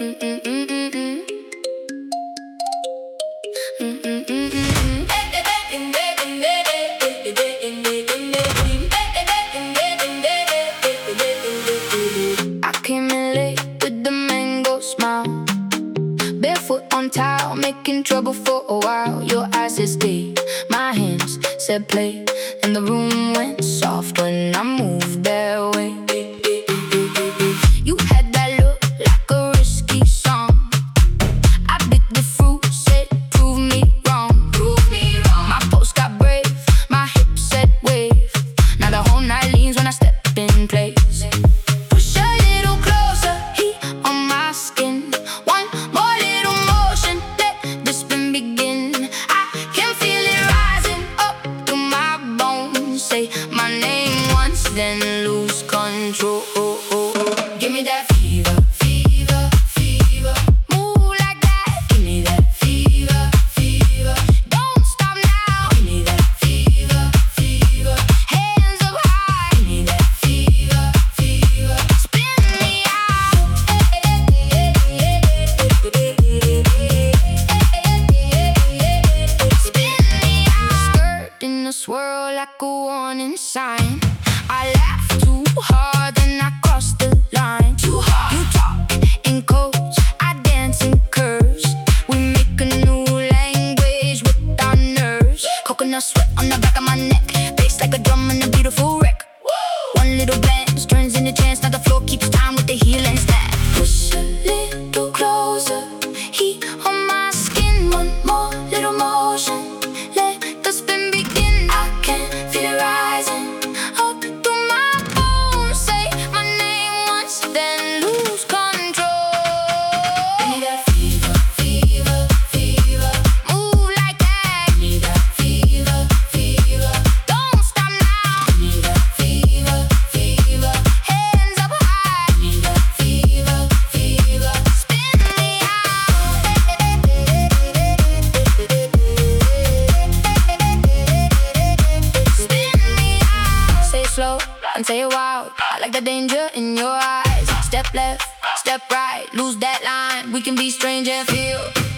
I came in late with the mango smile, barefoot on tile, making trouble for a while. Your eyes said stay, my hands said play, and the room went soft when I moved their way. You had that look like a risky song. I bit the fruit, said prove me wrong. My pulse got brave, my hips said wave. Now the whole night leans when I step in place. Push a little closer, heat on my skin. One more little motion, let the spin begin. I can feel it rising up through my bones. Say my name once, then lose control. Give me that fever, fever, fever. Move like that. Give me that fever, fever. Don't stop now. Give me that fever, fever. Hands up high. Give me that fever, fever. Spin me out. Spin me out. Skirt in a swirl like a warning sign. I laugh too hard and I cross the line. Too hard. You talk in codes, I dance in curves. We make a new language with our nerves. Coconut sweat on the back of my neck, bass like a drum in a beautiful wreck. One little glance turns into chance. Now the floor keeps time with the heel and snap. Push a little closer, heat on my skin. One more little motion, let the spin begin. I can feel it rising up through my bones. Say my name once, then lose control. Give me that fever, fever, fever. Move like that. Give me that fever, fever. Don't stop now. Give me that fever, fever. Hands up high. Give me that fever, fever. Spin me out. Spin me out. Say it slow and say it wild. I like the danger in your eyes. Step left, step right, lose that line. We can be strange and feel